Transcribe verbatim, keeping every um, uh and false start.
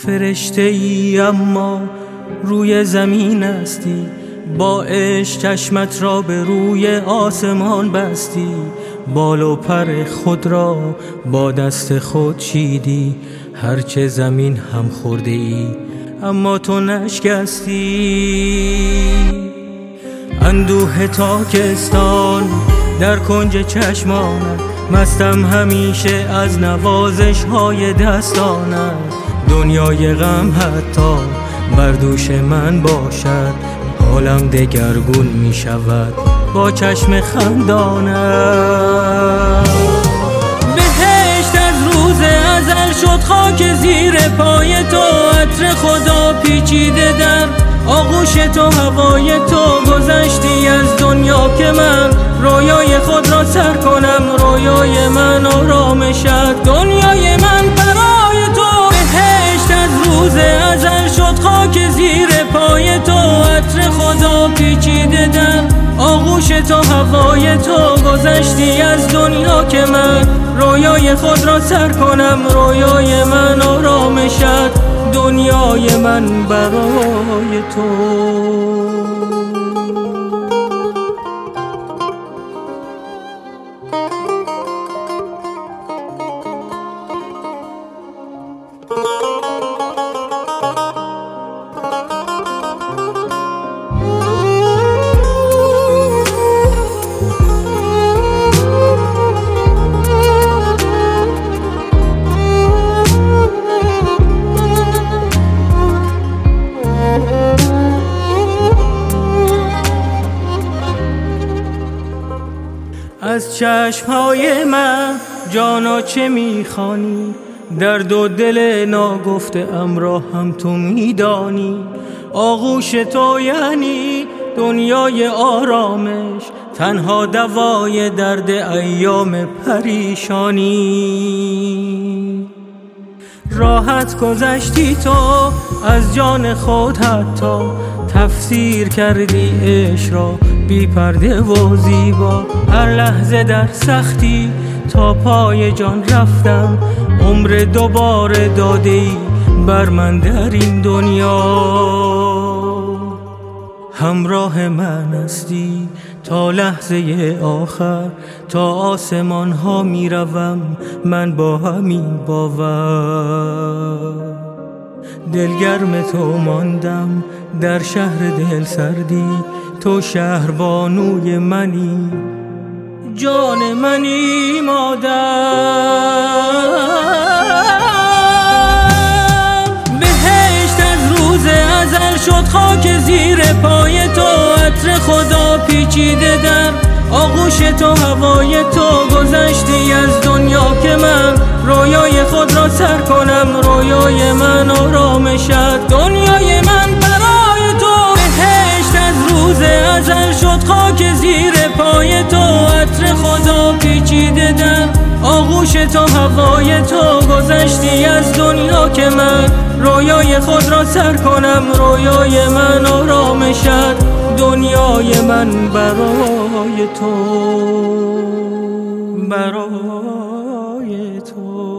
فرشته ای اما روی زمین هستی، با عشق چشمت را به روی آسمان بستی، بال و پر خود را با دست خود چیدی، هرچه زمین هم خورده ای اما تو نشکستی. اندوه تاکستان در کنج چشمانت، مستم همیشه از نوازش های دستانت. دنیای غم حتی بر دوش من باشد، حالم دگرگون می شود با چشم خندانت. بهشت از روز ازل شد خاک زیر پای تو، عطر خدا پیچیده در آغوش تو، هوای تو. گذشتی از دنیا که من رویای خود را سر کنم، رویای من آرامشت، دنیای من برای تو. بهشت از روز ازل شد خاک زیر پای تو، عطر خدا پیچیده در آغوش تو، هوای تو. گذشتی از دنیا که من رویای خود را سر کنم، رویای من آرامشت، دنیای من برای تو. از چشمهای من جانا چه میخوانی، درد و دل ناگفته ام را هم تو میدانی. آغوش تو یعنی دنیای آرامش، تنها دوای درد ایام پریشانی. راحت گذشتی تو از جان خود، حتی تفسیر کردی عشق را بی پرده و زیبا. هر لحظه در سختی تا پای جان رفتم، عمر دوباره داده ای بر من در این دنیا. همراه من هستی تا لحظه آخر، تا آسمان ها می روم من با همین باور. دلگرم تو ماندم در شهر دل سردی، تو شهر بانوی منی، جان منی مادر. بهشت از روز ازل شد خاک زیر پای تو، عطر خدا پیچیده در آغوش تو، هوای تو. گذشتی از دنیا که من رویای خود را سر کنم، رویای من آرامشت، دنیای من برای تو. بهشت از روز ازل شد خاک زیر پای تو، عطر خدا پیچیده در آغوش تو، هوای تو. گذشتی از دنیا که من رویای خود را سر کنم، رویای من آرامشت، دنیای من برای تو، برای تو.